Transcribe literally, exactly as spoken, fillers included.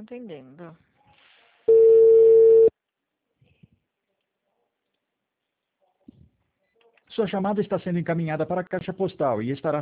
atendendo. Sua chamada está sendo encaminhada para a caixa postal e estará